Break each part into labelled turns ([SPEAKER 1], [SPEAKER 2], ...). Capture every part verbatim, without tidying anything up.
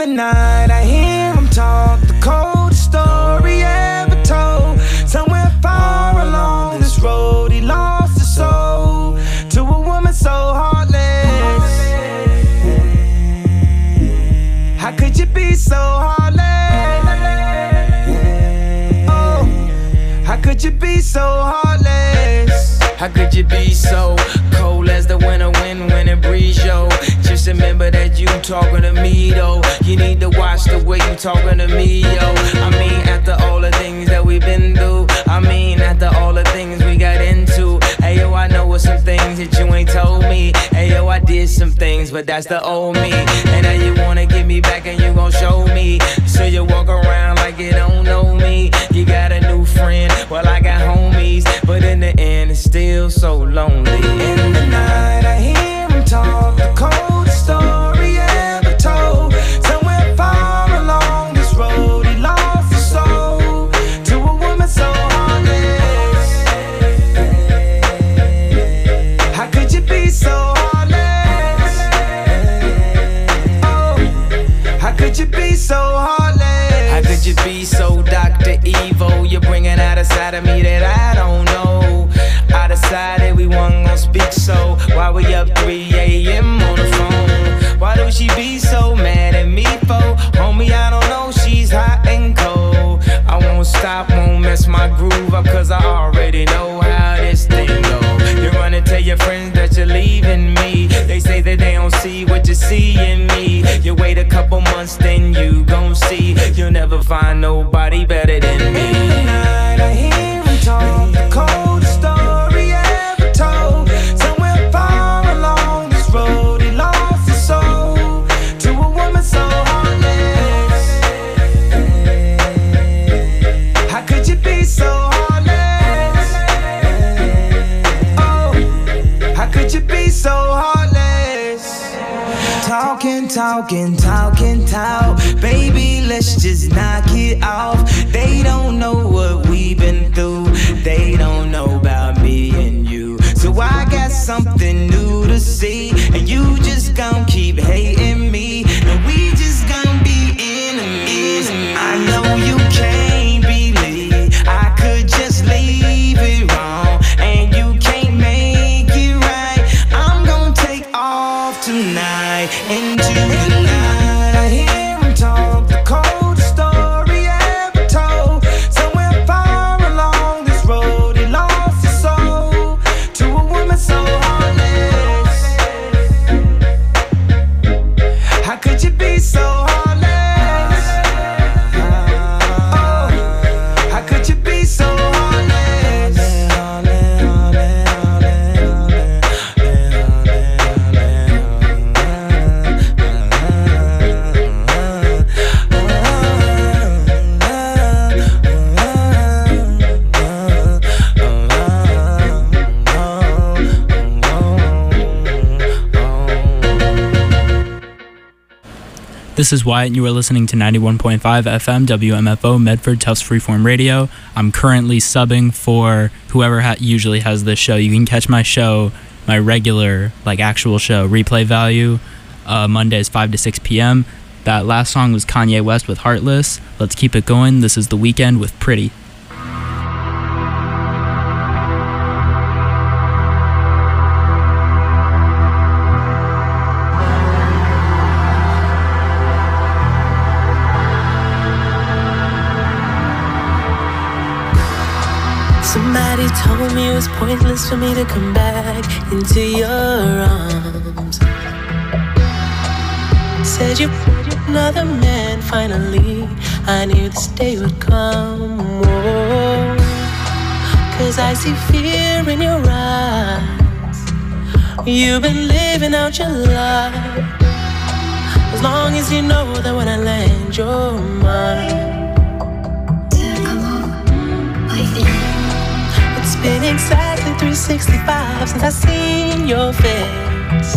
[SPEAKER 1] the night I hear him talk, the coldest story ever told. Somewhere far along this road, he lost his soul to a woman so heartless. How could you be so heartless? Oh, how could you be so heartless?
[SPEAKER 2] How could you be so cold as the winter wind when it breeze, yo? Just remember that you talking to me, though. You need to watch the way you talking to me, yo. I mean, after all the things that we've been through, I mean, after all the things we got into. Hey, yo, I know what some things that you ain't told me. Hey, yo, I did some things, but that's the old me. And now you wanna get me back and you gon' show me. So you walk around like you don't know me. You got a new friend, well, I got homies. But in the end, it's still so lonely.
[SPEAKER 1] In the night, I hear him talk, the coldest story ever told. Somewhere far along this road, he lost his soul to a woman so heartless. How could you be so heartless? Oh, how could you be so heartless?
[SPEAKER 2] How could you be so Doctor Evil? You're bringing out a side of me that I don't know. I decided we weren't gonna speak, so why we up three a.m. on the phone? Why do she be so mad at me for? Homie, I don't know, she's hot and cold. I won't stop, won't mess my groove up, cause I already know how this thing go. You're gonna tell your friends that you're leaving me. They say that they don't see what you see in me. You wait a couple months, then you gon' see. You'll never find nobody better than me.
[SPEAKER 1] In the night, I hear him talk, the coldest story ever told. Somewhere far along this road, he lost his soul to a woman so heartless. How could you be so heartless? Oh, how could you be so heartless? Talking, talking, talking, talk. Baby, let's just knock it off. They don't know what we've been through. They don't know about me and you. So I got something new to see. And you just gon' keep hating me. And we just gon' be enemies. I know you can't believe I could just leave it wrong. And you can't make it right. I'm gon' take off tonight. Into the night, I hear him talk, the coldest story ever told. Somewhere far along this road, he lost his soul to a woman so heartless. How could you be so heartless? Oh, how could you be so heartless?
[SPEAKER 3] This is Wyatt, and you are listening to ninety-one point five F M W M F O Medford Tufts Freeform Radio. I'm currently subbing for whoever ha- usually has this show. You can catch my show, my regular, like actual show, Replay Value, uh, Mondays five to six p.m. That last song was Kanye West with Heartless. Let's keep it going. This is The Weeknd with Pretty.
[SPEAKER 4] Somebody told me it was pointless for me to come back into your arms. Said you another man, finally I knew this day would come. Whoa. Cause I see fear in your eyes. You've been living out your life. As long as you know that when I land, you're mine. It's been exactly three sixty-five since I seen your face.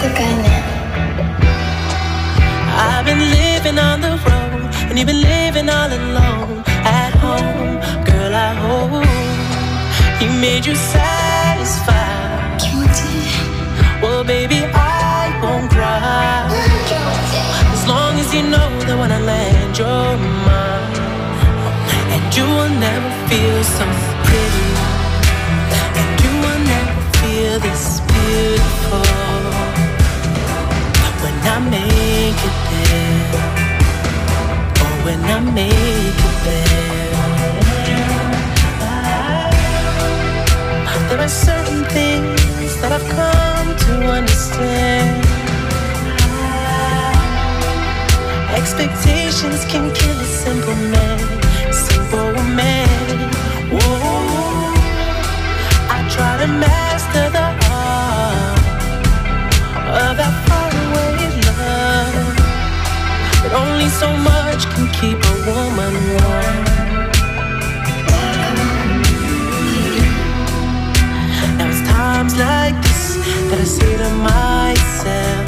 [SPEAKER 4] I've been living on the road, and you've been living all alone. At home, girl, I hope he made you satisfied. Well, baby, I won't cry as long as you know your mind. And you will never feel so pretty, and you will never feel this beautiful when I make it there, or when I make it there. There are certain things that I've come to understand. Expectations can kill a simple man, simple man. Whoa, I try to master the art of that faraway love, but only so much can keep a woman warm. Now it's times like this that I say to myself,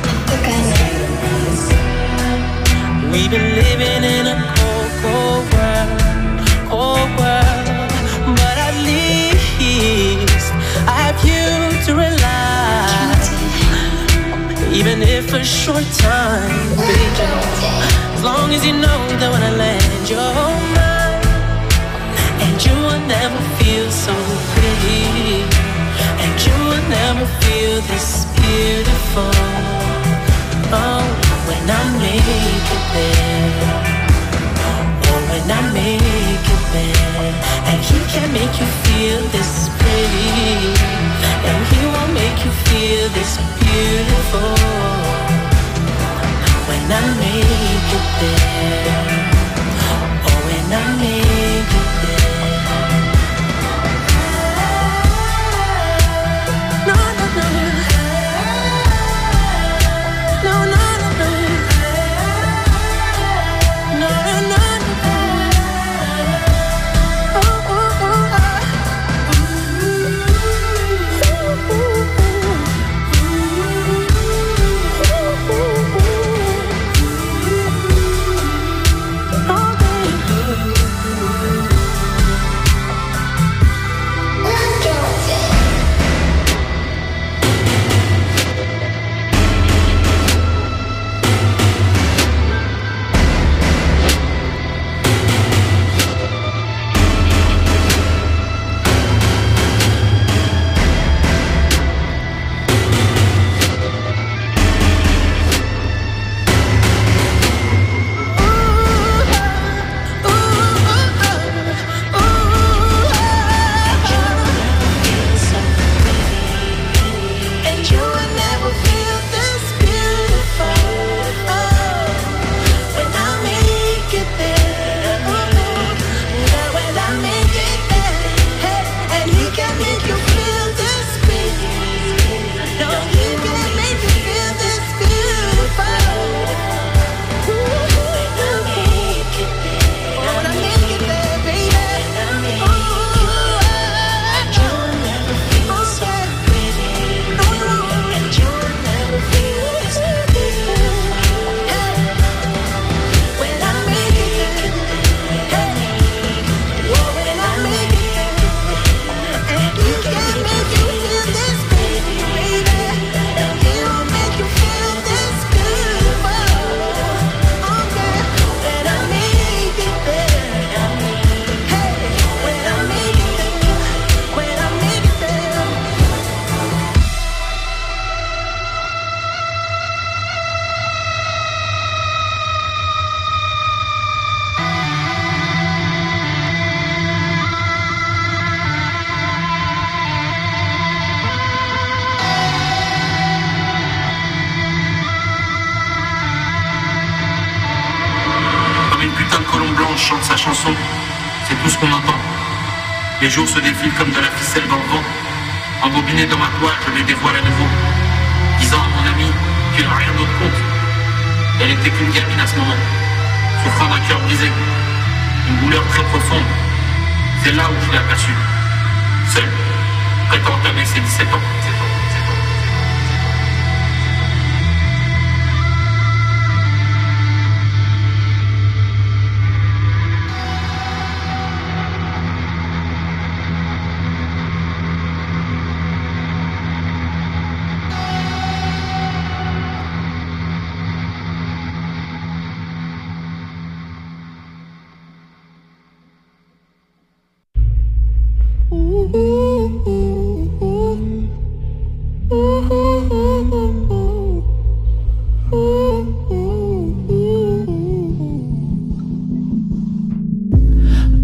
[SPEAKER 4] we've been living in a cold, cold world, cold world, but at least I have you to rely, even if for a short time, baby. As long as you know that when I land, you're mine, and you will never feel so pretty, and you will never feel this beautiful. Oh, when I make it there, oh, when I make it there, and he can make you feel this pretty, and he won't make you feel this beautiful. When I make it there, oh, when I make it there. No, no, no. No, no, no, no. No, no, no, no. Oh, oh, oh, oh. Ooh, ooh, ooh, ooh, ooh. Oh, baby.
[SPEAKER 5] Chante sa chanson, c'est tout ce qu'on entend. Les jours se défilent comme de la ficelle dans le vent. Embobiné dans ma toile, je les dévoile à nouveau, disant à mon ami qu'il n'a rien d'autre compte. Elle était qu'une gamine à ce moment, souffrant d'un cœur brisé, une douleur très profonde. C'est là où je l'ai aperçue, seule, prêtant à entamer ses dix-sept ans.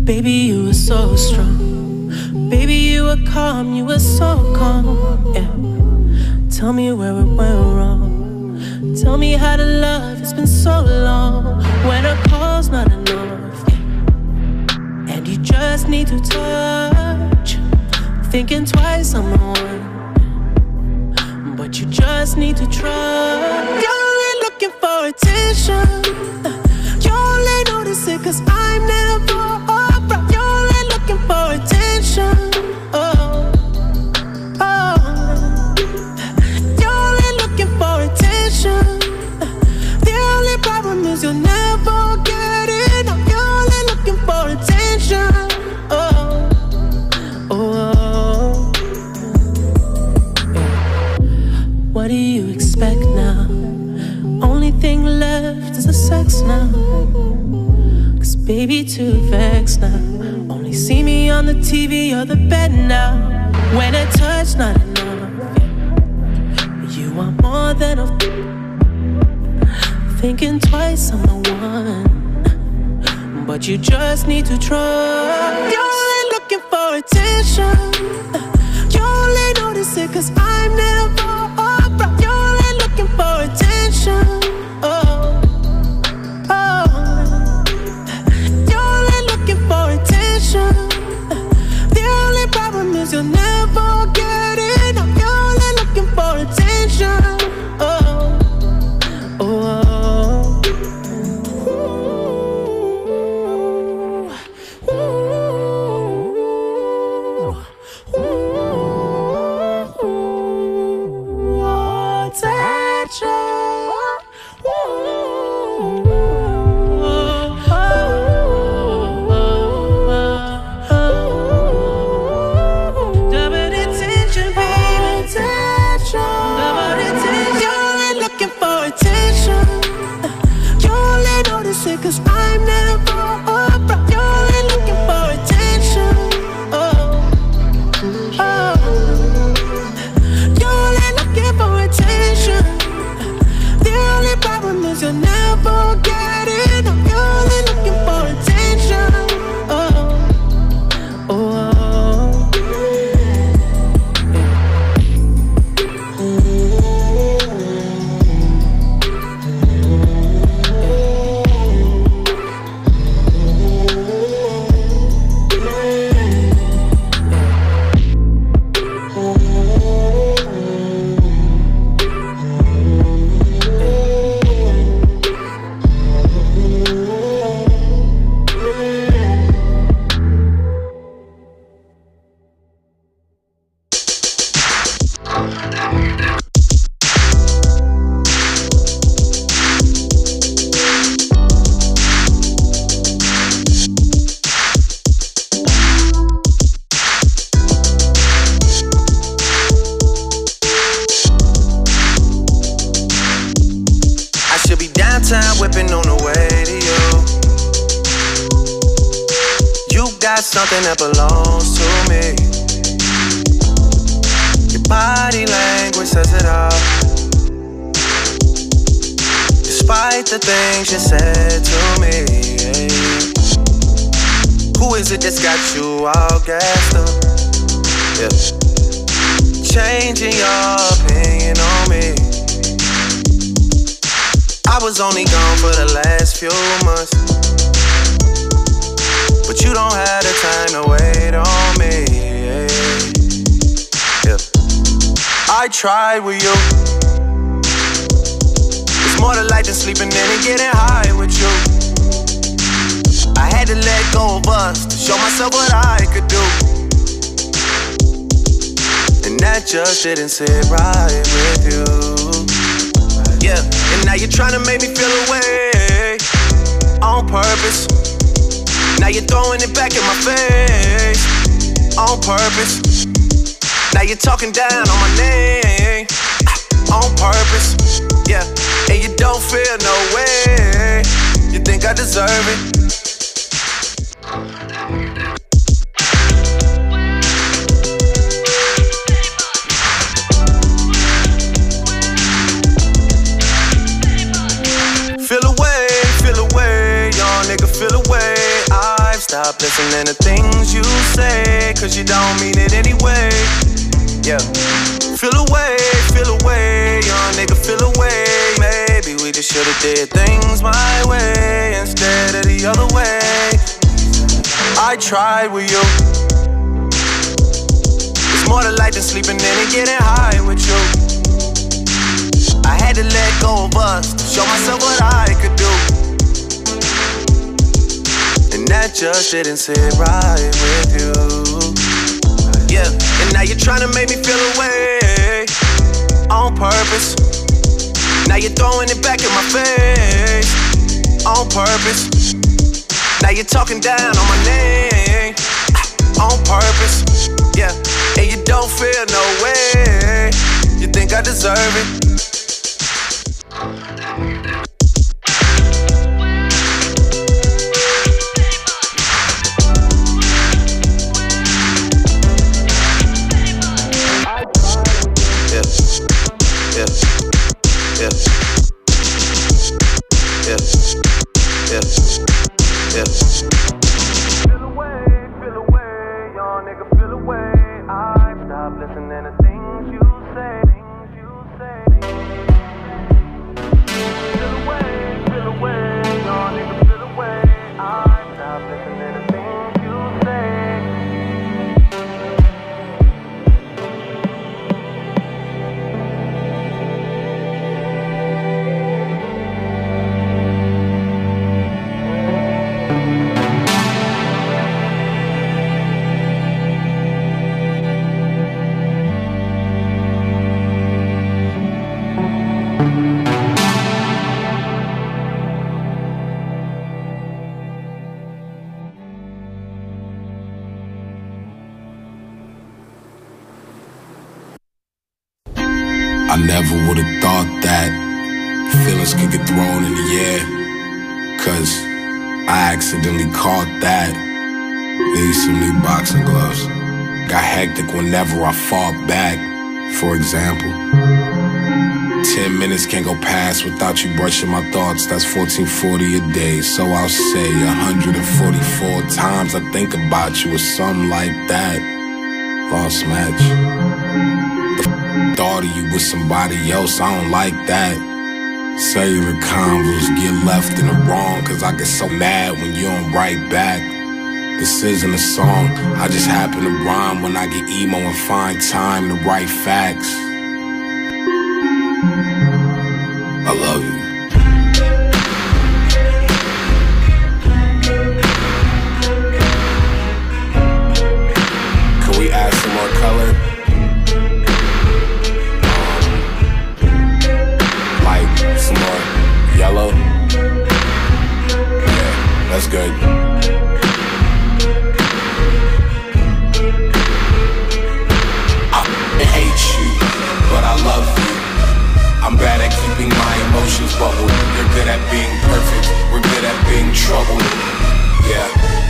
[SPEAKER 4] Baby, you were so strong. Baby, you were calm, you were so calm. Yeah. Tell me where it went wrong. Tell me how to love, it's been so long. When a call's not enough, yeah. And you just need to touch. Thinking twice on the one, but you just need to trust. You're only looking for attention. You only notice it cause I'm never around. You're only looking for attention. Oh, oh. You're only looking for attention. The only problem is you'll never get enough. You're only looking for attention. Oh, oh. What do you expect now? Only thing left is the sex now. Cause baby, too vexed now. Only see me on the T V or the bed now. When a touch not enough, you want more than a thinking twice on the one, but you just need to trust. You're only looking for attention. You only notice it cause I'm never around. You're only looking for attention. Oh, oh. You're only looking for attention. The only problem is you'll never get enough. You're only looking for attention. Oh, oh, oh. Cause I'm never around. You're only looking for attention. Oh, oh. You're only looking for attention. The only problem is you'll never get enough. You're only looking for attention. Oh, oh,
[SPEAKER 6] something that belongs to me. Your body language says it all. Despite the things you said to me, yeah. Who is it that's got you all gassed up? Yeah. Changing your opinion on me. I was only gone for the last few months, but you don't have the time to wait on me. Yeah. Yeah. I tried with you. It's more to life than sleeping in and getting high with you. I had to let go of us to show myself what I could do, and that just didn't sit right with you. Yeah, and now you're trying to make me feel away on purpose. Now you're throwing it back in my face on purpose. Now you're talking down on my name on purpose. Yeah, and you don't feel no way. You think I deserve it? Feel away, feel away, young nigga, feel away. I've stop listening to things you say, cause you don't mean it anyway. Yeah. Feel away, feel away, young nigga, feel away. Maybe we just should've did things my way instead of the other way. I tried with you. It's more to life than sleeping in and getting high with you. I had to let go of us to show myself what I could do. And that just didn't sit right with you. Yeah, and now you're trying to make me feel away on purpose. Now you're throwing it back in my face on purpose. Now you're talking down on my name on purpose. Yeah, and you don't feel no way. You think I deserve it?
[SPEAKER 7] I never would've thought that feelings could get thrown in the air, cause I accidentally caught that. Need some new boxing gloves. Got hectic whenever I fought back. For example, ten minutes can't go past without you brushing my thoughts. That's fourteen forty a day, so I'll say one hundred forty-four times I think about you or something like that. Lost match. Thought of you with somebody else, I don't like that. Cellular convos get left in the wrong, cause I get so mad when you don't write back. This isn't a song, I just happen to rhyme when I get emo and find time to write facts. I love you. Can we add some more color? Some more yellow. Yeah, that's good. I hate you, but I love you. I'm bad at keeping my emotions bubbled. You're good at being perfect. We're good at being troubled. Yeah.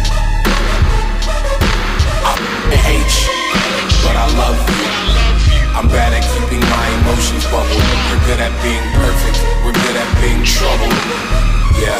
[SPEAKER 7] I hate you, but I love you. I'm bad at keeping my emotions bubbled. You're good at being perfect. We're good at being troubled. Yeah.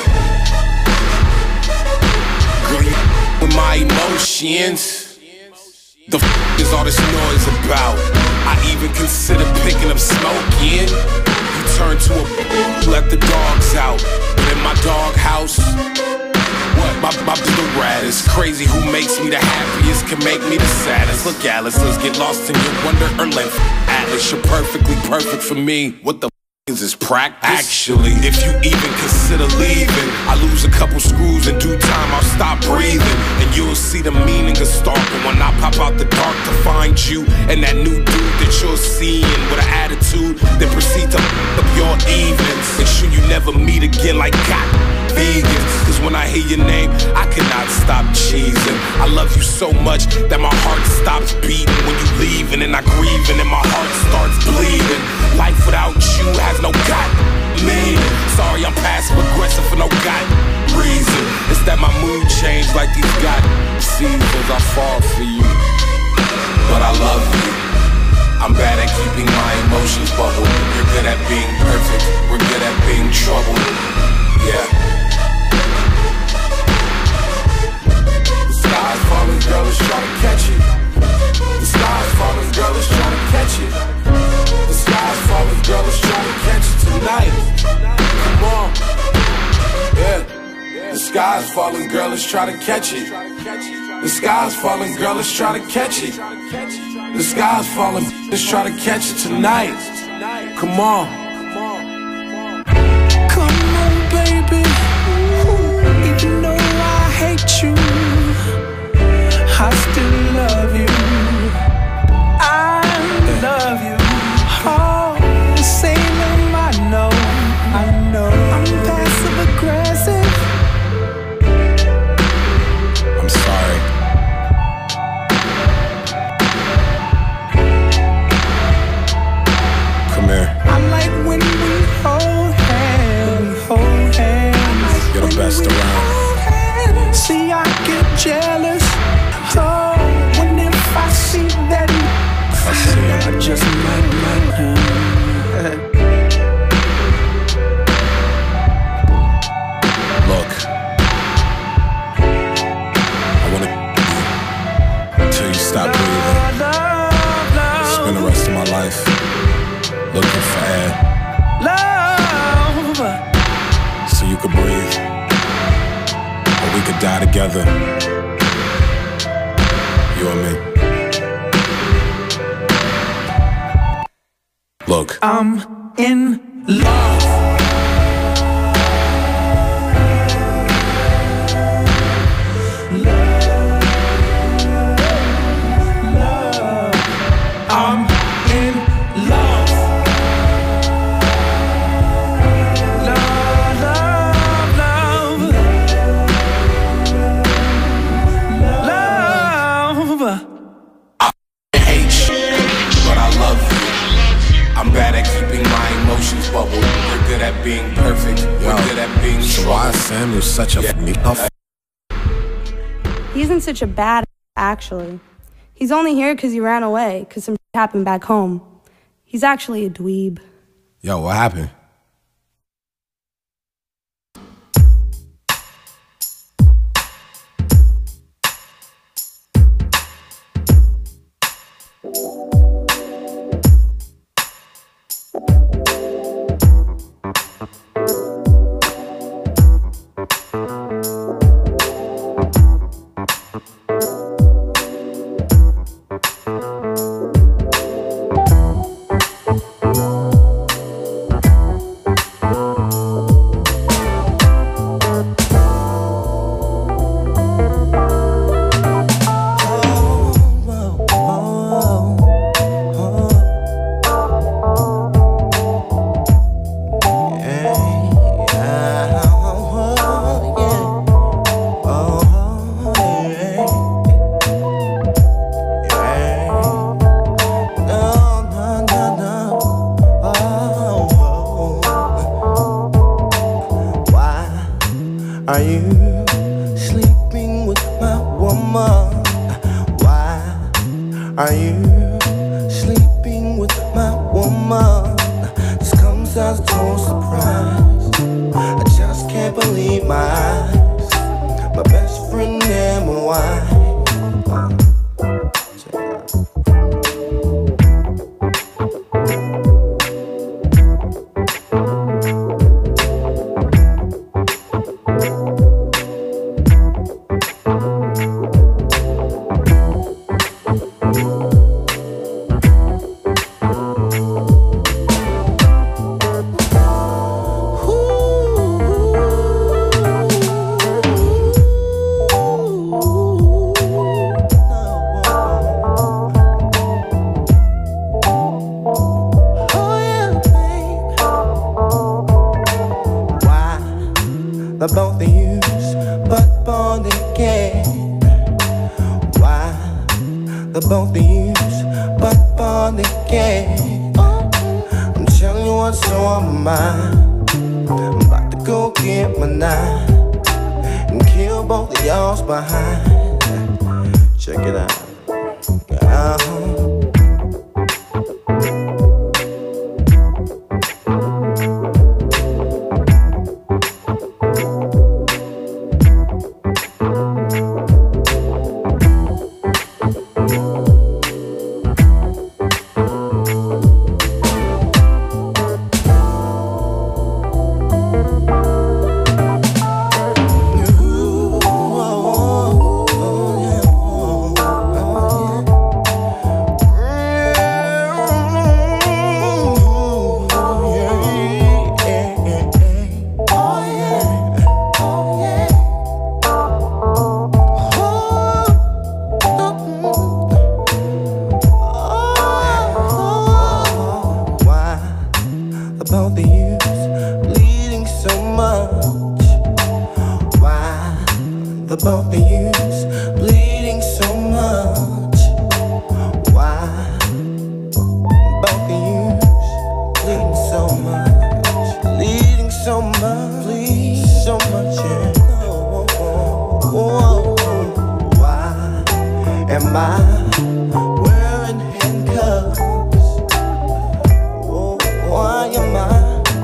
[SPEAKER 7] Girl, you with my emotions. The f is all this noise about? I even consider picking up smoking. You turn to a let the dogs out. But in my dog house, what? My, my the raddest. Crazy who makes me the happiest can make me the saddest. Look, Alice, let's get lost in your wonder or length. Atlas, you're perfectly perfect for me. What the is this practice? Actually, if you even consider leaving, I lose a couple screws in due time, I'll stop breathing. And you'll see the meaning of stalking when I pop out the dark to find you. And that new dude that you're seeing with an attitude that proceed to f up your evenings. Make sure you never meet again like God vegans. Cause when I hear your name, I cannot stop cheesing. I love you so much that my heart stops beating when you leaving, and I grieving and my heart starts bleeding. Life without you has no God meaning. Sorry, I'm passive aggressive for no God reason. It's that my mood changed like these God seasons. I fall for you, but I love you. I'm bad at keeping my emotions bubbled. You're good at being perfect. We're good at being troubled. Yeah. sky's falling, girl, let's try to catch it. The sky's falling, girl, let's try to catch it. The sky's falling, let's try to catch it tonight. Come on.
[SPEAKER 1] Come on, baby. Even though I hate you, I still love you. I love you. Oh, Salem, I know, I know. I'm passive aggressive.
[SPEAKER 7] I'm sorry. Come here.
[SPEAKER 1] I like when we hold hands, hold hands.
[SPEAKER 7] You're the best around.
[SPEAKER 1] See, I get jealous. Oh, when if I see that,
[SPEAKER 7] I see it.
[SPEAKER 1] I just might like him.
[SPEAKER 7] Look, I wanna until you stop breathing. Spend the rest of my life looking for air,
[SPEAKER 1] Love,
[SPEAKER 7] so you could breathe, or we could die together. You and me. Look,
[SPEAKER 1] I'm in love. I'm in love. Love, love, love. Love.
[SPEAKER 7] I hate you, but I love you. I'm bad at keeping my emotions bubbled. You're good at being perfect. You're good at being so why is Samuel such a yeah.
[SPEAKER 8] He isn't such a bad actually. He's only here because he ran away, because some shit happened back home. He's actually a dweeb.
[SPEAKER 7] Yo, what happened?
[SPEAKER 9] Are you sleeping with my woman? Why are you sleeping with my woman? This comes as a total surprise. I just can't believe my eyes. My best friend and my wife. Check it out. The both of you's butt born again. Why? The both of you's butt born again. I'm telling you what's on my mind. I'm about to go get my knife and kill both of y'all's behind. Check it out. Uh-huh. Ooh. the both of you's bleeding so much? Why? Both of you's bleeding so much, bleeding so much, bleeding so much, yeah. Whoa, why am I wearing handcuffs? Whoa, why am I?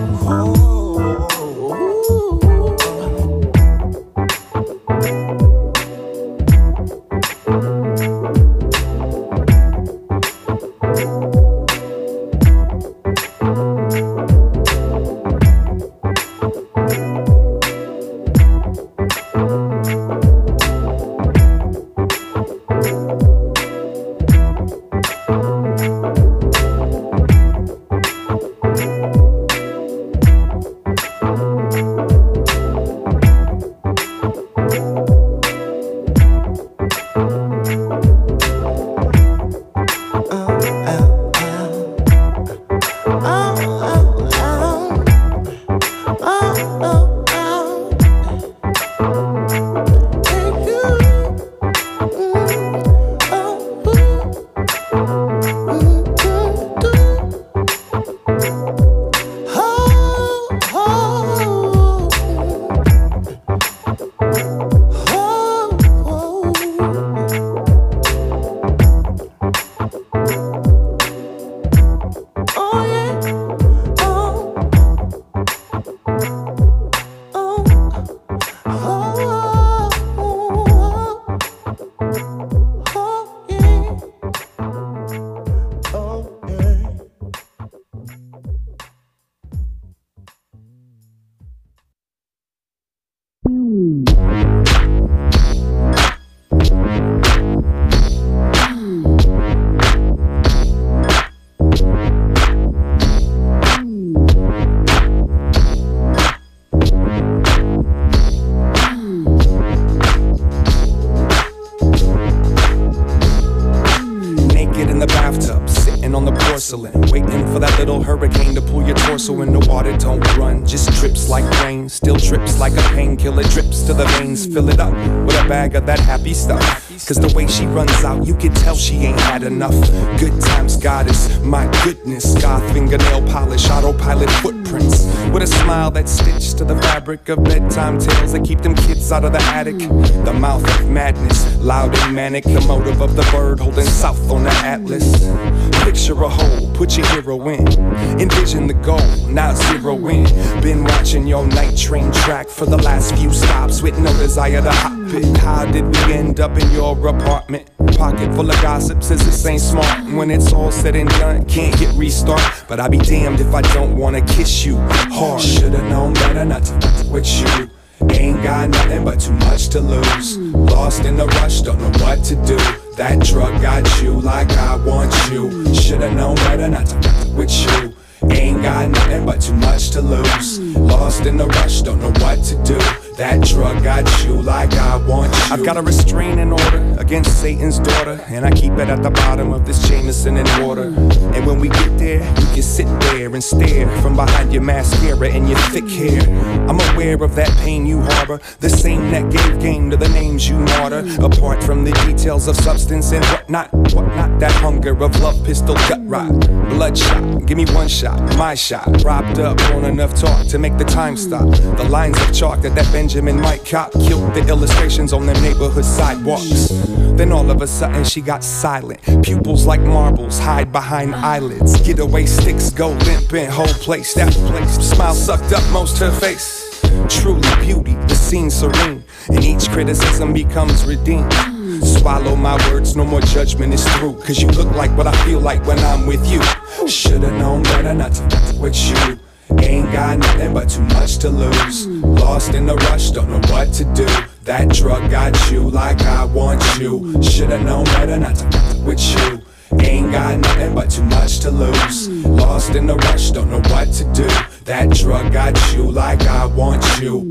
[SPEAKER 10] Waiting for that little hurricane to pull your torso in the water. Don't run, just drips like rain. Still drips like a painkiller, drips to the veins. Fill it up with a bag of that happy stuff. Cause the way she runs out, you can tell she ain't had enough. Good times goddess, my goodness. Goth fingernail polish, autopilot footprints. With a smile that's stitched to the fabric of bedtime tales that keep them kids out of the attic. The mouth of madness, loud and manic. The motive of the bird holding south on the atlas. Picture a hole, put your hero in. Envision the goal, now zero in. Been watching your night train track for the last few stops with no desire to hop it. How did we end up in your apartment? Pocket full of gossip says this ain't smart. When it's all said and done, can't hit restart. But I'll be damned if I don't wanna kiss you hard. Should've known better not to fuck with you. Ain't got nothing but too much to lose. Lost in the rush, don't know what to do. That drug got you like I want you. Should've known better not to fuck with you. Ain't got nothing but too much to lose. Lost in the rush, don't know what to do. That drug got you like I want you. I've got a restraining order against Satan's daughter, and I keep it at the bottom of this Jameson and water. And when we get there, you can sit there and stare from behind your mascara and your thick hair. I'm aware of that pain you harbor, the same that gave game to the names you martyr. Apart from the details of substance and whatnot, whatnot, that hunger of love, pistol, gut rot, bloodshot. Give me one shot, my shot. Propped up on enough talk to make the time stop. The lines of chalk that that Benjamin Mike cop killed the illustrations on the neighborhood sidewalks. Then all of a sudden she got silent. Pupils like marbles hide behind eyelids. Getaway sticks go limp in whole place. That place, smile sucked up most her face. Truly beauty, the scene serene, and each criticism becomes redeemed. Swallow my words, no more judgment is through. Cause you look like what I feel like when I'm with you. Should've known better not to fuck with you. Ain't got nothing but too much to lose. Lost in the rush, don't know what to do. That drug got you like I want you. Should've known better not to fuck with you. Ain't got nothing but too much to lose. Lost in the rush, don't know what to do. That drug got you like I want you.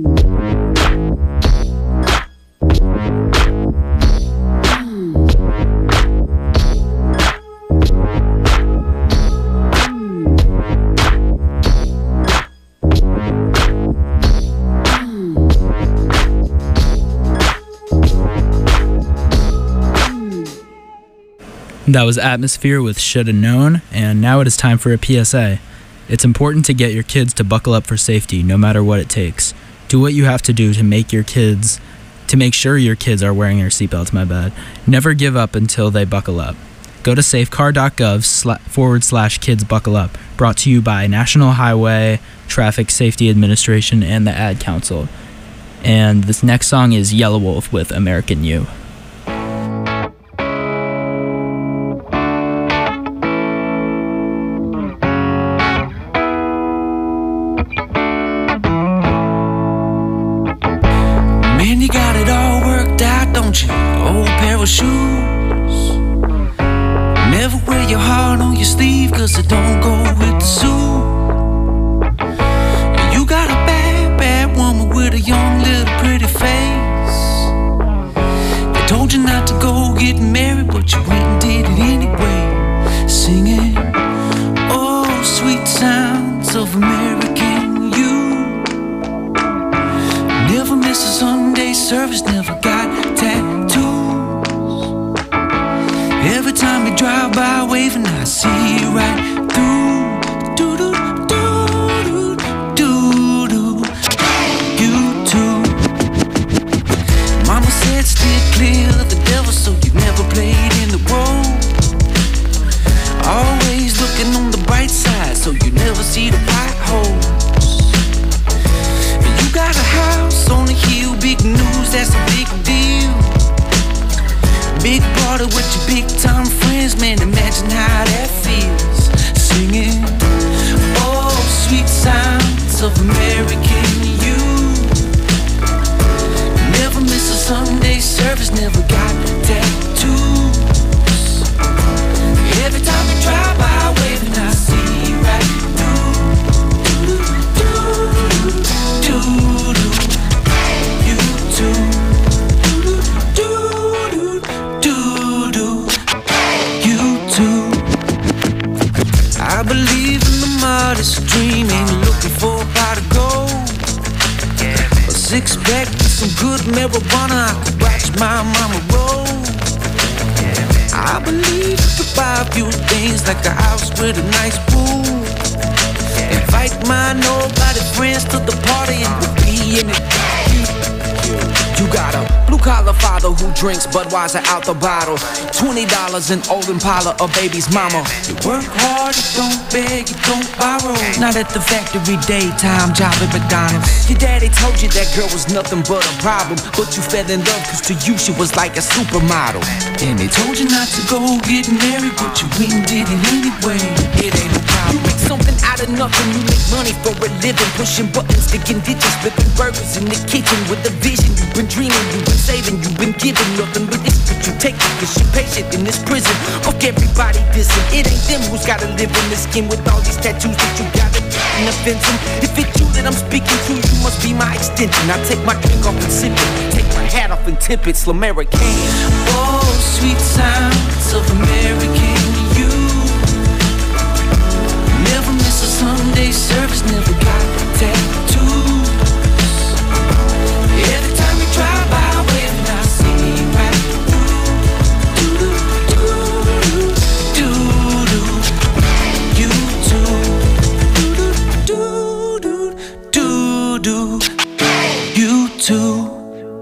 [SPEAKER 3] That was Atmosphere with Shoulda Known, and now it is time for a P S A. It's important to get your kids to buckle up for safety, no matter what it takes. Do what you have to do to make your kids, to make sure your kids are wearing their seatbelts, my bad. Never give up until they buckle up. Go to safecar.gov sla- forward slash kids buckle up. Brought to you by National Highway Traffic Safety Administration and the Ad Council. And this next song is Yellow Wolf with American You.
[SPEAKER 11] Man, you got it all worked out, don't you? Old pair of shoes. Never wear your heart on your sleeve, cause it don't go with the suit. And you got a bad, bad woman with a young little pretty face. They told you not to go get married, but you went and did it anyway. Singing, oh, sweet sounds of American you. Never miss a Sunday service, never got tattoos. Every time you drive by waving, I see you right through. Do do do do do do. You too. Mama said steer clear of the devil, so you never played in the road. Always looking on the bright side, so you never see the potholes. And you got a house on the hill, big news, that's a big deal. Big party with your big time friends, man, imagine how that feels. Singing, oh, sweet sounds of American you. Never miss a Sunday service, never got tattoos. Every time you drive by waving, I see you right through. Do do do do. You too. I believe in the modest dream, ain't looking for a pot of gold. A six pack with some good marijuana, I could watch my mama roll. I believe you could buy a few things like a house with a nice pool. Invite my nobody friends to the party and we'll be in it. You got a blue-collar father who drinks Budweiser out the bottle. Twenty dollars in old Impala, a baby's mama. You work hard, you don't beg, you don't borrow. Not at the factory, daytime job at McDonald's. Your daddy told you that girl was nothing but a problem, but you fell in love cause to you she was like a supermodel. And they told you not to go get married, but you went and did it anyway. It ain't no problem. You make something out of nothing, you make money for a living. Pushing buttons, sticking ditches, flipping burgers in the kitchen with a vision. You've been dreaming, you've been saving, you've been giving nothing but this, but you take it cause you're patient in this prison. Fuck everybody dissing, it ain't them who's gotta live in this skin with all these tattoos that you gotta and offense them. If it's you that I'm speaking to, you must be my extension. I take my drink off and sip it, take my hat off and tip it, Slamerican. Oh, sweet sounds of American you. Never miss a Sunday service, never got tattoos. Every time you drive by waving, I see you right through. Do do do do. You too. Do do do do do. You too.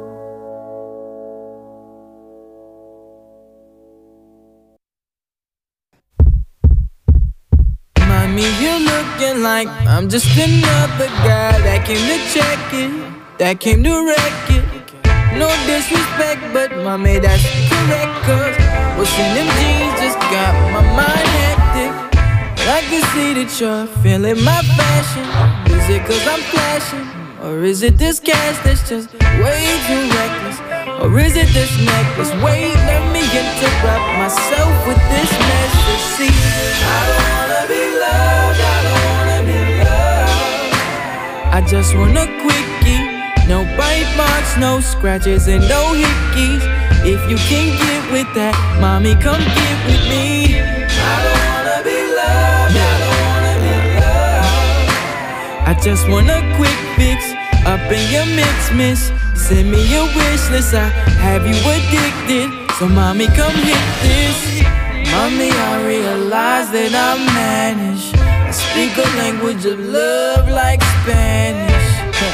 [SPEAKER 2] Me, you're looking like I'm just another guy that came to check it, that came to wreck it. No disrespect, but mommy, that's correct. Cause what's in them jeans just got my mind hectic. But I can see that you're feeling my fashion. Is it cause I'm flashing? Or is it this cash that's just way too reckless? Or is it this necklace? Wait, let me interrupt myself with this message. See, I don't wanna be loved, I don't wanna be loved. I just want a quickie, no bite marks, no scratches and no hickeys. If you can get with that, mommy, come get with me. I don't wanna be loved, I don't wanna be loved. I just want a quick fix up in your mix, miss. Send me your wish list, I have you addicted. So mommy, come hit this.
[SPEAKER 11] Mommy, I realize that I manage. I speak a language of love like Spanish.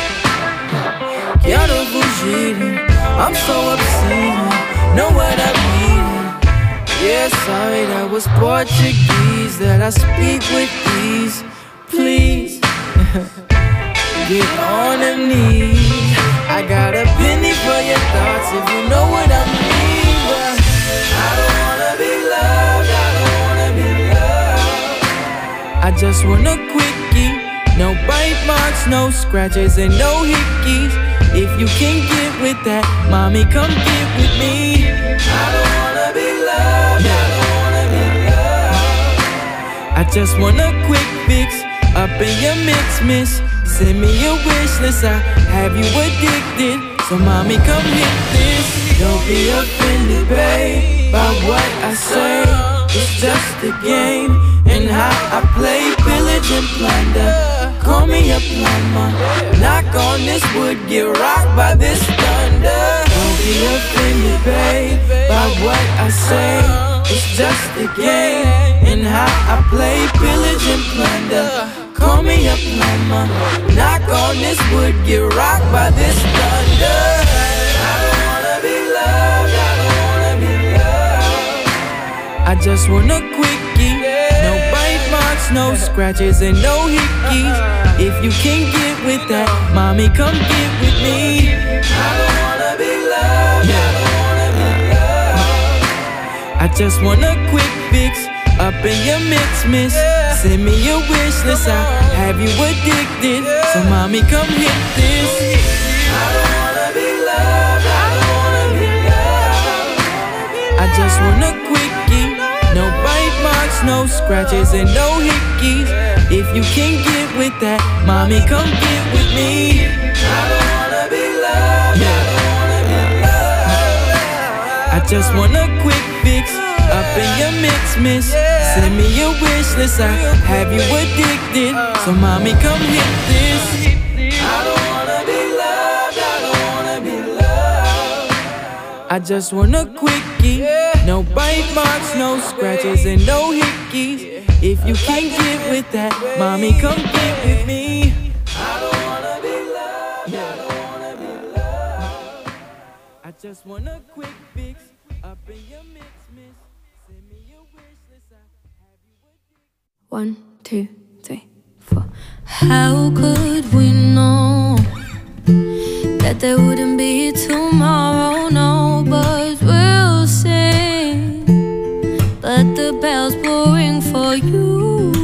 [SPEAKER 11] Quiero fugir, I'm so obscene. Know what I mean? Yeah, sorry, that was Portuguese that I speak with ease. Please, get on them knees. I got a penny for your thoughts if you know what I mean. But I don't wanna be loved, I don't wanna be loved. I just want a quickie, no bite marks, no scratches and no hickeys. If you can get with that, mommy, come get with me. I don't wanna be loved, I don't wanna be loved. I just want a quick fix up in your mix, miss. Send me your wish list, I have you addicted. So mommy, come hit this. Don't be offended, babe, by what I say. It's just a game, and how I play, pillage and plunder. Call me a plumber. Knock on this wood, get rocked by this thunder. Don't be offended, babe, by what I say. It's just a game, and how I play, pillage and plunder. Call me a plumber. Knock on this wood, get rocked by this thunder. I don't wanna be loved, I don't wanna be loved. I just want a quickie, no bite marks, no scratches and no hickeys. If you can get with that, mommy, come get with me. I don't wanna be loved, I don't wanna be loved. I just want a quick fix up in your mix, miss. Send me your wish list, I have you addicted. So mommy, come hit this. I don't wanna be loved, I don't wanna be loved. I just want a quickie, no bite marks, no scratches and no hickeys. If you can get with that, mommy, come get with me. I don't wanna be loved, I don't wanna be loved. I just want a quick fix up in your mix, miss. Send me your wish list, I have you addicted. So mommy, come hit this. I don't wanna be loved, I don't wanna be loved. I just want a quickie, no bite marks, no scratches and no hickeys. If you can get with that, mommy, come get with me. I don't wanna be loved, I don't wanna be loved. I just want a quick fix up in your mix, miss. Send me your wish list, I have you addicted.
[SPEAKER 12] One, two, three, four. How could we know that there wouldn't be tomorrow? No birds will sing, but the bells will ring for you.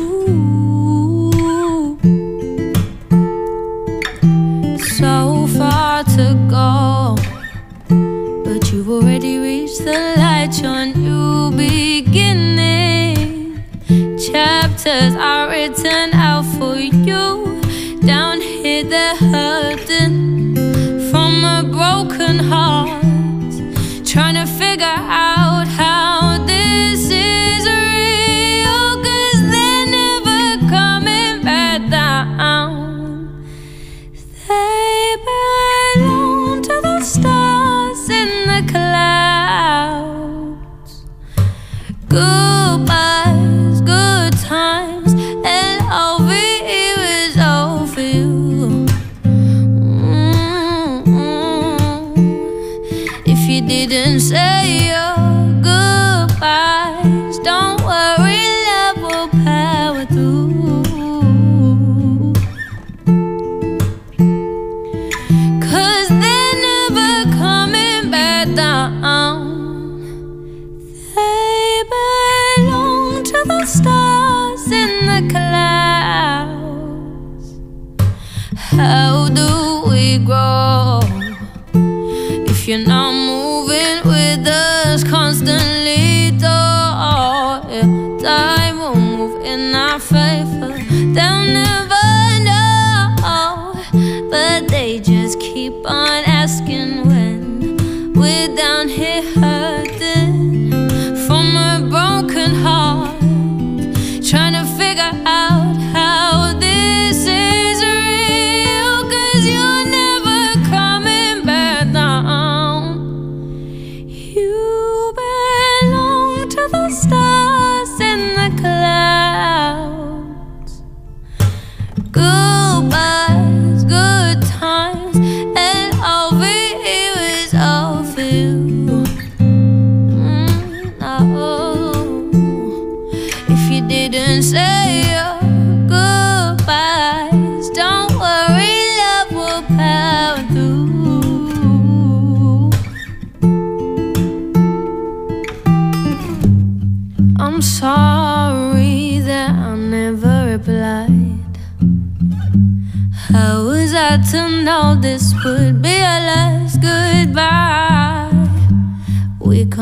[SPEAKER 12] So far to go, but you've already reached the light. Your new beginning chapters are written out for you. Down here they're hurting from a broken heart, trying to figure out how this is real, 'cause they're never coming back down. They belong to the stars in the clouds. Goodbyes, good times, and over here is all for you. If you didn't say your goodbyes, don't worry, love will power through. 'Cause they're never coming back down. They belong to the stars in the clouds. How do we grow if you're not moving with us constantly? Though time will move in our favor, they'll never know, but they just keep on asking when we're down here hurting from a broken heart, trying to figure out how this is real, 'cause you're never coming back down.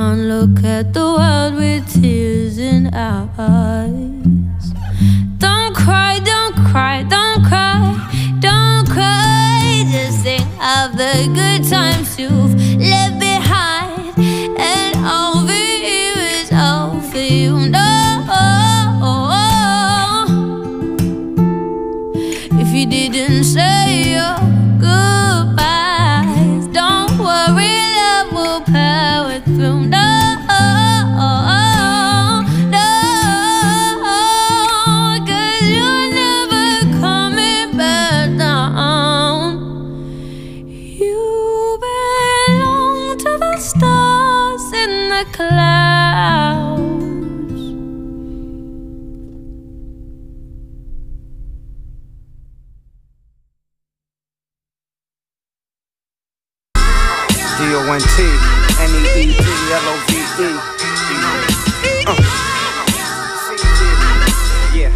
[SPEAKER 12] can't look at the world with tears in our eyes. Don't cry, don't cry, don't cry, don't cry. Just think of the good times you've left behind, and over here is all for you. No, if you didn't say your goodbyes, don't worry, love will power through. No, clouds.
[SPEAKER 13] D O N T, N E E D, L O V E. Uh. Yeah.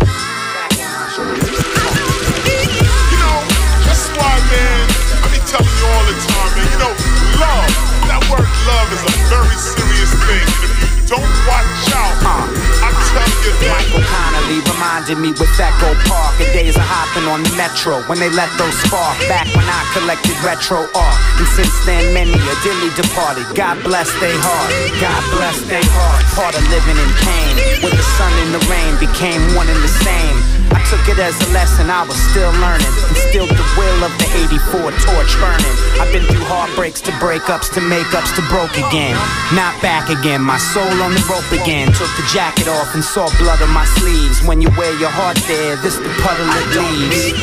[SPEAKER 14] You know, that's why, man, I be telling you all the time, man, you know, love, that word love is a very serious thing. And if you don't watch out, uh, I'm telling you that.
[SPEAKER 13] Michael Connolly reminded me with Echo Park the days of hopping on the metro when they let those spark. Back when I collected retro art, and since then many are dearly departed. God bless they heart, God bless they heart. Part of living in pain, where the sun and the rain became one and the same. I took it as a lesson I was still learning, instilled the will of the eighty-four torch burning. I've been through heartbreaks to breakups to makeups to broke again. Not back again, my soul on the rope again. Took the jacket off and saw blood on my sleeves. When you wear your heart there, this the puddle it leaves.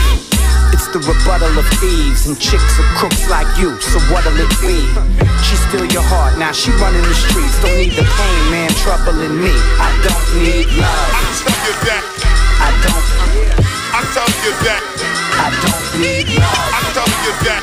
[SPEAKER 13] It's the rebuttal of thieves, and chicks are crooks like you, so what'll it be? She steal your heart, now she running the streets. Don't need the pain, man, troubling me. I don't need love.
[SPEAKER 14] I tell you that.
[SPEAKER 13] I don't.
[SPEAKER 14] I tell you that.
[SPEAKER 13] I don't need love.
[SPEAKER 14] I tell you that.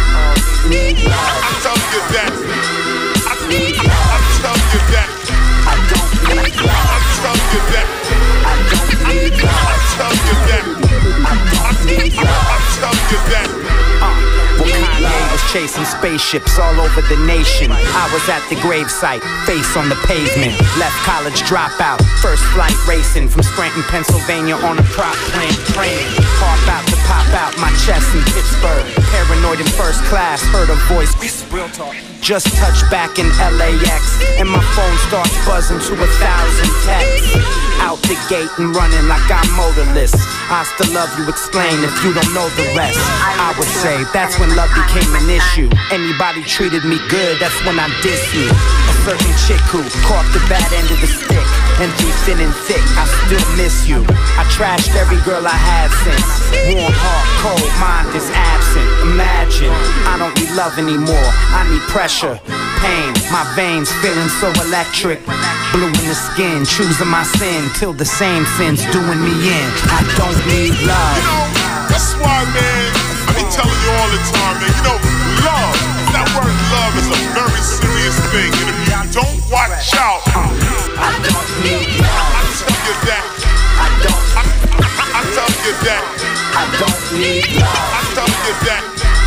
[SPEAKER 13] Need love.
[SPEAKER 14] I tell you that. I
[SPEAKER 13] need
[SPEAKER 14] love. I tell you that.
[SPEAKER 13] I don't need love.
[SPEAKER 14] I tell you that.
[SPEAKER 13] I don't need love.
[SPEAKER 14] I tell you that.
[SPEAKER 13] I don't need love.
[SPEAKER 14] I tell you that.
[SPEAKER 13] Uh, well, Kanye was chasing spaceships all over the nation. I was at the gravesite, face on the pavement. Left college dropout, first flight racing from Scranton, Pennsylvania on a prop plane. Praying, pop out to pop out my chest in Pittsburgh. Paranoid in first class, heard a voice. Real talk. Just touched back in L A X, and my phone starts buzzing to a thousand texts. Out the gate and running like I'm motorless. I still love you, explain if you don't know the rest. I would say that's when love became an issue. Anybody treated me good, that's when I diss you. A certain chick who caught the bad end of the stick, and through thin and thick, I still miss you. I trashed every girl I had since. Warm heart, cold mind is absent. Imagine, I don't need love anymore. I need pressure, pain, my veins feeling so electric. Blue in the skin, choosing my sin, till the same sin's doing me in. I don't need love.
[SPEAKER 14] You know, that's why, man, I be telling you all the time, man, you know, love, that word love is a very serious thing. And if you don't watch out,
[SPEAKER 13] uh, I don't need love.
[SPEAKER 14] I tell you that.
[SPEAKER 13] I don't.
[SPEAKER 14] I, I, I tell you that.
[SPEAKER 13] I don't need love.
[SPEAKER 14] I tell you that.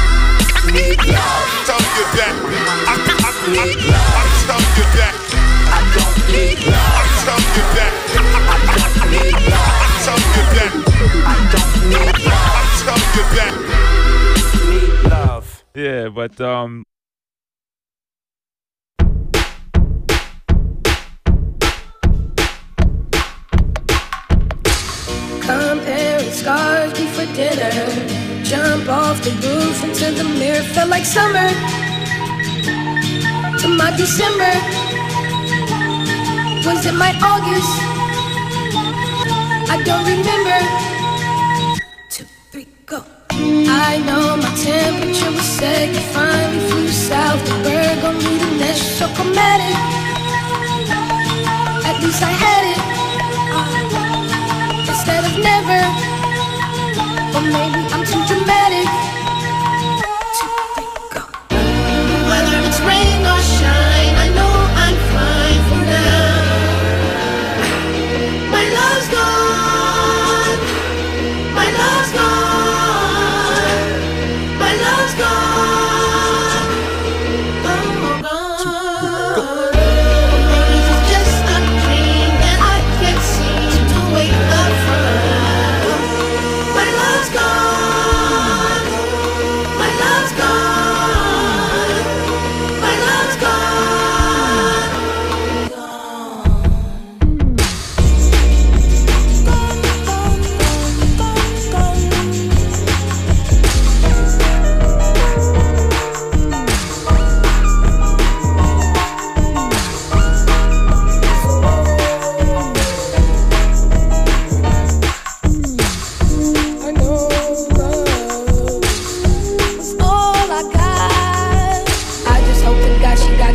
[SPEAKER 13] Need love.
[SPEAKER 14] I tell you that. I, I, I,
[SPEAKER 13] need love.
[SPEAKER 14] I tell you that.
[SPEAKER 13] I don't need love.
[SPEAKER 14] I tell you that.
[SPEAKER 13] I don't need love.
[SPEAKER 14] I tell you that.
[SPEAKER 13] I don't need love.
[SPEAKER 14] I tell you that.
[SPEAKER 13] Need love.
[SPEAKER 15] Yeah, but um.
[SPEAKER 16] Comparing scars before dinner. Jump off the roof into the mirror. Felt like summer to my December. Was it my August? I don't remember. Two, three, go. I know my temperature was set. You finally flew south to Berg on me the next. So chromatic. At least I had it uh, instead of never. Or maybe I'm too dramatic. Two, three, go. Whether it's rain or shine, I know I'm fine for now. My love's gone. My love's gone. My love's gone. Oh, gone.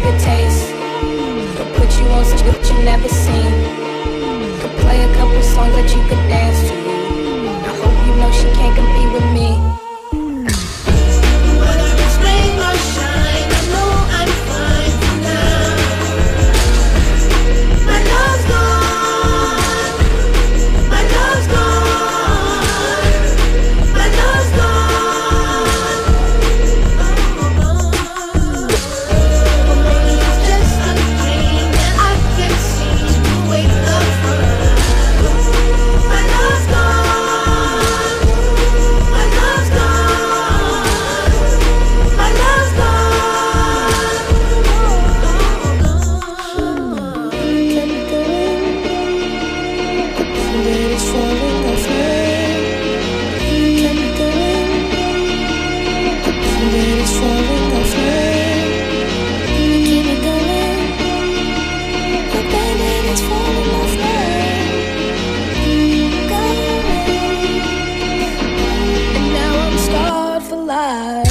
[SPEAKER 12] good taste. Could put you on some shit you never seen. Could play a couple songs that you could dance to. I hope you know she can't compete with me.
[SPEAKER 16] Whether it's rain or shine, I know I'm fine for now. My love's gone. My love's gone. My love's gone. Or maybe it's just a dream that I can't seem to wake up from. My love's gone. My love's gone. My love's gone. Kept going. The bed is falling off me. Kept going. The bed is falling off me. Keep it going. The bed is falling off me. Going. And now I'm scarred for life.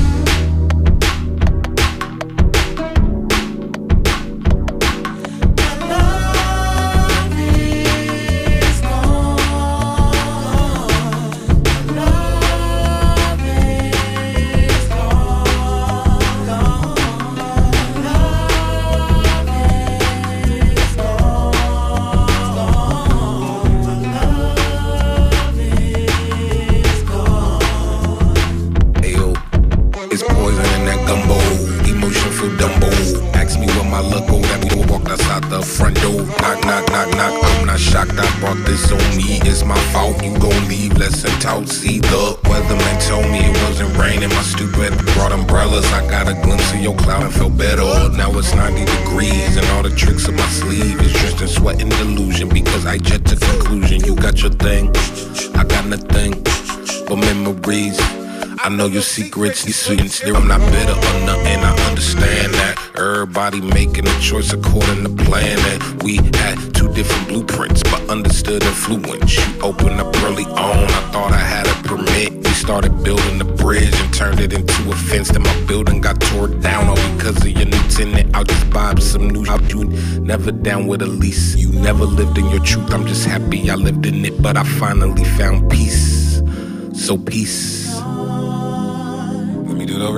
[SPEAKER 7] Ayo, it's poison in that gumbo. Emotion feel Dumbo. Ask me where my luck go. That we walked outside the front door. Knock, knock, knock, knock. I'm not shocked. I brought this on me. It's my fault. You gon' leave. Let's talk. See, the weatherman told me it wasn't raining. My stupid brought umbrellas. I got a glimpse of your cloud and felt better. Now it's ninety degrees and all the tricks of my sleeve is drenched in sweat and delusion because I jet to conclusion. You got your thing, I got nothing but memories. I know your secrets, these sweet and still I'm not bitter or nothing, I understand that. Everybody making a choice according to plan. And we had two different blueprints, but understood influence. You opened up early on, I thought I had a permit. We started building the bridge and turned it into a fence. Then my building got tore down all because of your new tenant. I'll just buy up some new house. You never down with a lease. You never lived in your truth, I'm just happy I lived in it. But I finally found peace, so peace. Let me do it over.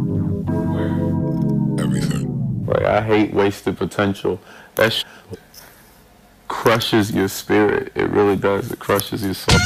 [SPEAKER 7] Everything.
[SPEAKER 15] Like, I hate wasted potential. That sh- crushes your spirit. It really does. It crushes your soul.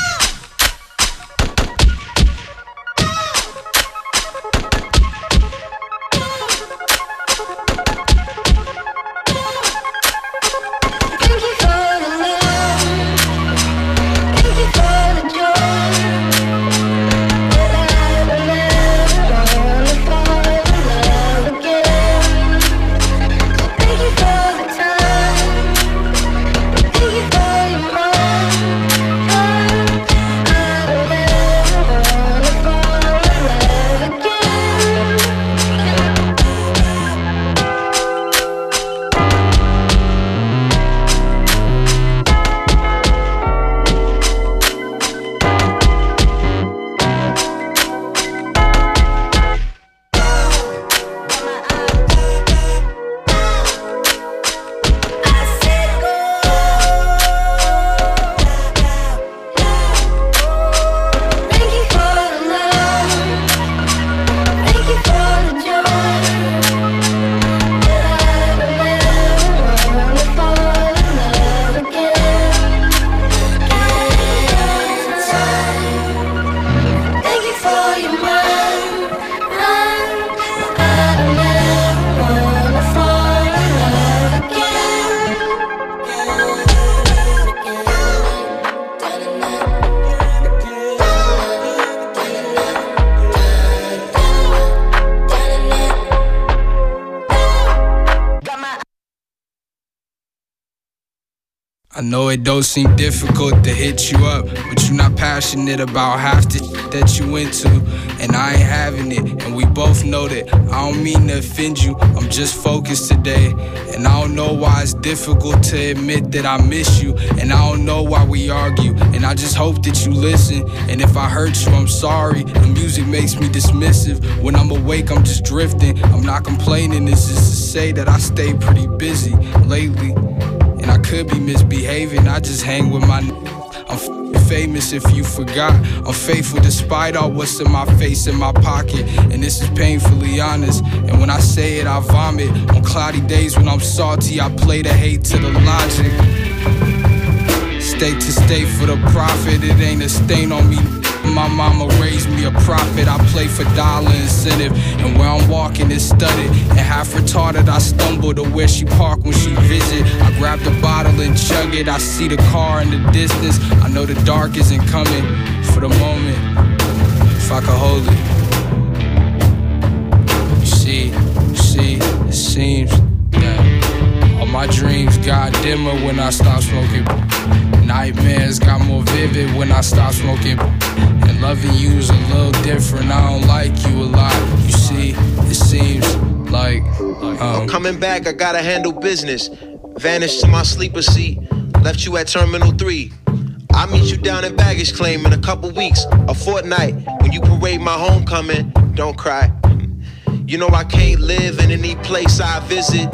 [SPEAKER 17] I know it don't seem difficult to hit you up, but you're not passionate about half the shit that you into, and I ain't having it, and we both know that. I don't mean to offend you, I'm just focused today, and I don't know why it's difficult to admit that I miss you, and I don't know why we argue, and I just hope that you listen, and if I hurt you, I'm sorry. The music makes me dismissive. When I'm awake, I'm just drifting. I'm not complaining, this is to say that I stay pretty busy lately. And I could be misbehaving, I just hang with my n- I'm f- famous if you forgot. I'm faithful despite all what's in my face, in my pocket. And this is painfully honest. And when I say it, I vomit. On cloudy days when I'm salty, I play the hate to the logic. State to state for the profit, it ain't a stain on me. My mama raised me a prophet, I play for dollar incentive. And where I'm walking is studded. And half retarded, I stumble to where she park when she visit. I grab the bottle and chug it, I see the car in the distance. I know the dark isn't coming for the moment, if I could hold it. You see, you see, it seems that all my dreams got dimmer when I stopped smoking. Nightmares got more vivid when I stopped smoking. And loving you's a little different, I don't like you a lot. You see, it seems like um,
[SPEAKER 18] I'm coming back, I gotta handle business. Vanished to my sleeper seat, left you at Terminal three. I'll meet you down in baggage claim in a couple weeks, a fortnight. When you parade my homecoming, don't cry. You know I can't live in any place I visit.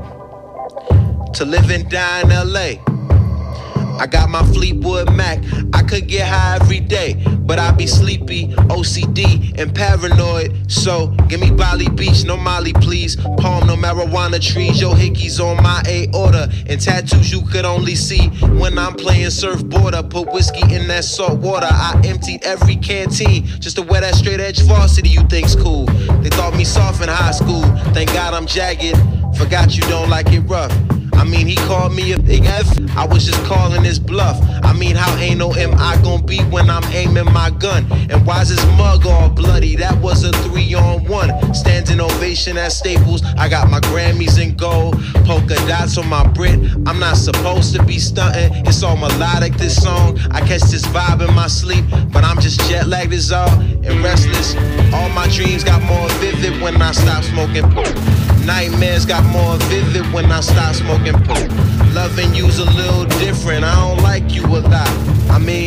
[SPEAKER 18] To live and die in L A, I got my Fleetwood Mac. I could get high every day, but I be sleepy, O C D, and paranoid. So give me Bali Beach, no Molly please. Palm, no marijuana trees. Yo hickeys on my aorta, and tattoos you could only see when I'm playing surfboarder. Put whiskey in that salt water. I emptied every canteen just to wear that straight edge varsity you think's cool. They thought me soft in high school. Thank God I'm jagged. Forgot you don't like it rough. I mean, he called me a big F, I was just calling his bluff. I mean, how anal am I gon' be when I'm aiming my gun? And why's his mug all bloody? That was a three on one. Standing ovation at Staples, I got my Grammys in gold. Polka dots on my Brit, I'm not supposed to be stunting. It's all melodic, this song. I catch this vibe in my sleep, but I'm just jet lagged as all and restless. All my dreams got more vivid when I stop smoking. Nightmares got more vivid when I stop smoking poop. Loving you's a little different, I don't like you a lot. I mean,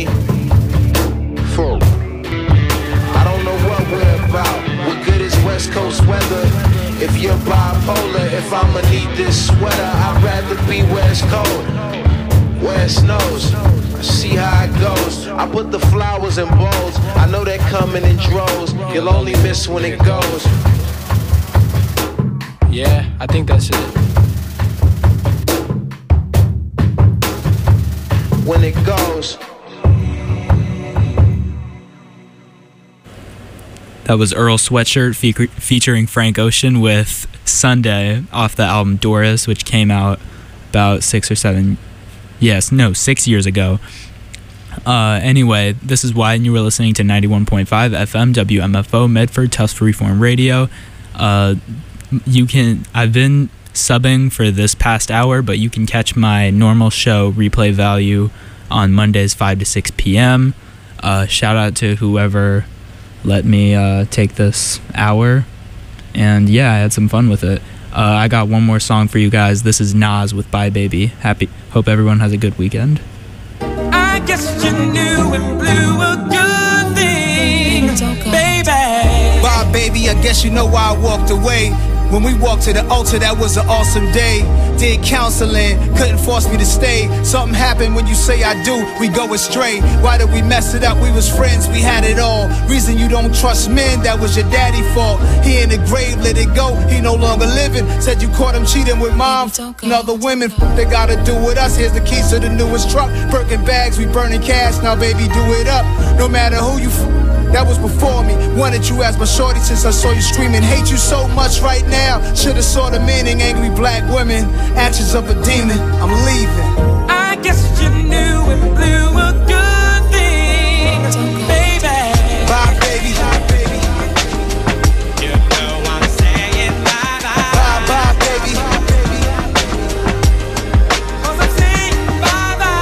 [SPEAKER 18] full. I don't know what we're about. What good is West Coast weather if you're bipolar? If I'ma need this sweater, I'd rather be where it's cold, where it snows. I see how it goes. I put the flowers in bowls. I know they're coming in droves. You'll only miss when it goes.
[SPEAKER 17] Yeah, I think that's it.
[SPEAKER 18] When it goes.
[SPEAKER 3] That was Earl Sweatshirt fe- featuring Frank Ocean with Sunday off the album Doris, which came out about six or seven, yes, no, six years ago. Uh, anyway, this is Wyatt, and you were listening to ninety-one point five F M W M F O Medford, Tufts Freeform Radio. Uh, you can, I've been subbing for this past hour, but you can catch my normal show replay value on Mondays five to six p.m. Uh, shout out to whoever let me uh, take this hour, and yeah, I had some fun with it. Uh, I got one more song for you guys. This is Nas with Bye Baby. Happy, hope everyone has a good weekend.
[SPEAKER 1] I guess you knew it blew a good thing, baby.
[SPEAKER 19] Bye baby, I guess you know why I walked away. When we walked to the altar, that was an awesome day. Did counseling, couldn't force me to stay. Something happened when you say I do, we go astray. Why did we mess it up? We was friends, we had it all. Reason you don't trust men, that was your daddy fault. He in the grave, let it go, he no longer living. Said you caught him cheating with mom and other women. They gotta do with us, here's the keys to the newest truck. Birkin bags, we burning cash, now baby do it up. No matter who you f- that was before me. Wanted you as my shorty since I saw you screaming. Hate you so much right now. Should've saw the meaning. Angry black women, actions of a demon. I'm leaving.
[SPEAKER 1] I guess you knew it blew a good thing, baby.
[SPEAKER 19] Bye, baby. Bye, baby.
[SPEAKER 1] You know I'm saying bye, bye.
[SPEAKER 19] Bye, bye, baby.
[SPEAKER 1] Cause I'm saying bye, bye.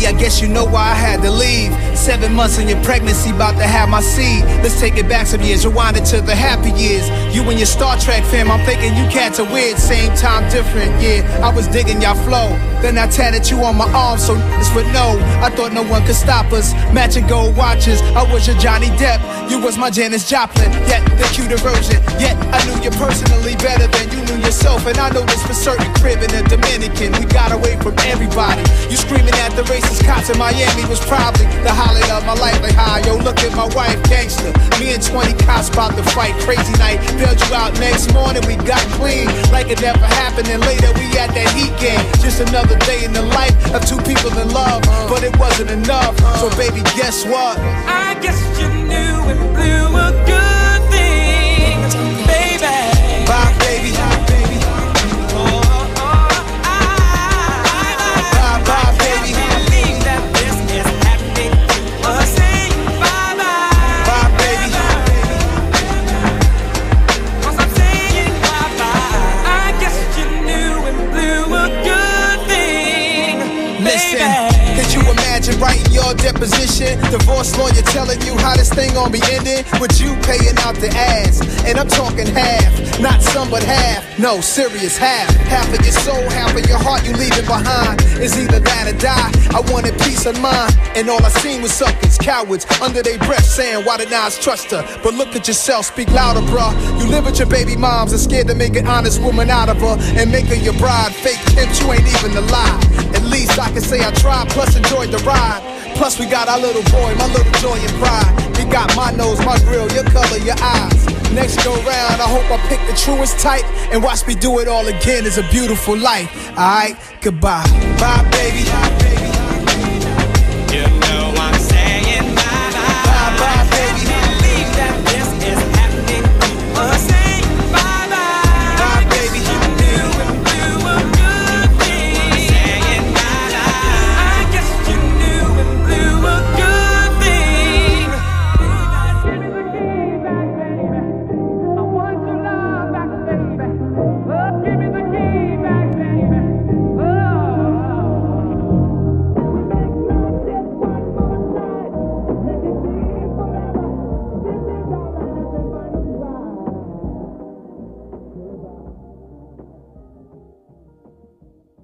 [SPEAKER 19] baby, I guess you know why I had to leave. Seven months in your pregnancy, about to have my seed. Let's take it back some years, rewind it to the happy years. You and your Star Trek fam, I'm thinking you cats are weird. Same time, different, yeah. I was digging y'all flow. Then I tatted you on my arm, so this would know. I thought no one could stop us. Matching gold watches, I was your Johnny Depp. You was my Janis Joplin, yet the cuter version. Yet I knew you personally better than you knew yourself. And I know this for certain, crib in the Dominican. We got away from everybody. You screaming at the racist cops in Miami was probably the highlight of my life. Like, hi, yo, look at my wife, gangster. Me and twenty cops about to fight, crazy night. Bailed you out next morning, we got clean like it never happened. And later we at that Heat game. Just another day in the life of two people in love, but it wasn't enough. So baby, guess what?
[SPEAKER 11] I guess you knew and blew a good thing, baby.
[SPEAKER 19] Bye, baby. Bye, baby.
[SPEAKER 11] Oh, oh, I,
[SPEAKER 19] bye, bye, baby.
[SPEAKER 11] believe that this is happening. Oh, say bye, bye.
[SPEAKER 19] Bye, baby.
[SPEAKER 11] Cause I'm saying bye, bye. I guess you knew and blew a good thing,
[SPEAKER 19] Listen,
[SPEAKER 11] baby.
[SPEAKER 19] could you imagine writing your deposition? Divorce lawyer telling you how this thing gon' be ending, with you paying out the ass. And I'm talking half, not some but half. No, serious half. Half of your soul, half of your heart you leaving behind. It's either that or die. I wanted peace of mind, and all I seen was suckers, cowards, under their breath saying, why did I trust her? But look at yourself, speak louder, bruh. You live with your baby moms and scared to make an honest woman out of her and make her your bride. Fake pimp, you ain't even alive. At least I can say I tried, plus enjoyed the ride. Plus we got our little boy, my little joy and pride. You got my nose, my grill, your color, your eyes. Next go round, I hope I pick the truest type and watch me do it all again. It's a beautiful life. Alright, goodbye. Bye, baby.